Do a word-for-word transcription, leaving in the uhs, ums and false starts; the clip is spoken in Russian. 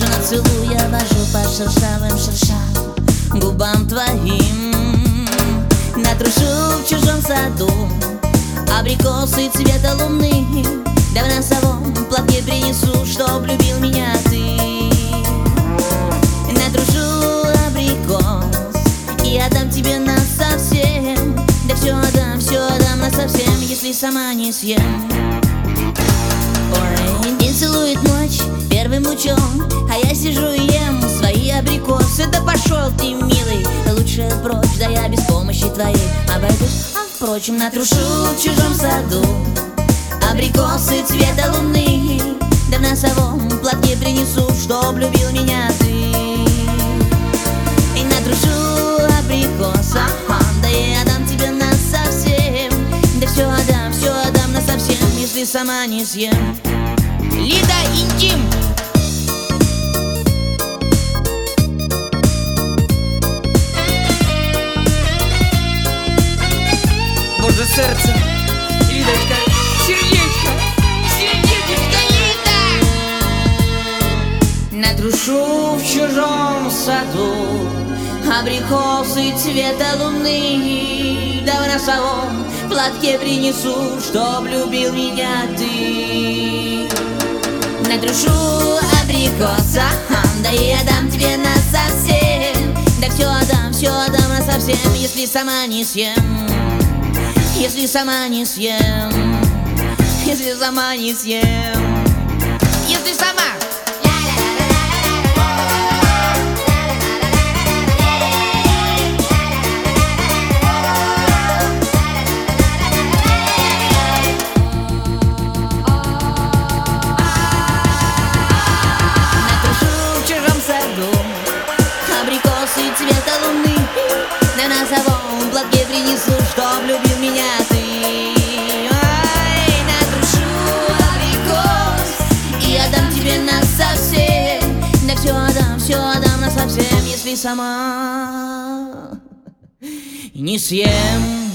нацелую, я вожу по шершавым шершавым губам твоим. Натрушу в чужом саду абрикосы цвета луны, да в носовом платке принесу, чтоб любил меня ты. Натрушу абрикос и отдам тебе насовсем, да все отдам, все отдам насовсем, если сама не съем. Ой, день целует ночь первым лучом, а я сижу и ем свои абрикосы. Да пошел ты, милый, лучше прочь, да я без помощи твоей обойдусь. А впрочем, натрушу в чужом саду абрикосы цвета луны, да в носовом платке принесу, чтоб любил меня ты. И натрушу абрикос, ага, да я отдам тебе насовсем, да все отдам, все отдам насовсем, если сама не съем. Лида Интим. Боже, сердце, Лидочка, сердечко, сердечко, Лида. Натрушу в чужом саду абрикосы цвета луны, да в носовом платке принесу, чтоб любил меня ты. Натрушу абрикос, ага, да я дам тебе насовсем, да все отдам, все отдам насовсем, если сама не съем. Если сама не съем, если сама не съем, если сама. Абрикосы цвета луны, на носовом платке принесу, чтоб любил меня ты. Ой, натрушу абрикос и отдам тебе насовсем, да все отдам, все отдам насовсем, если сама не съем.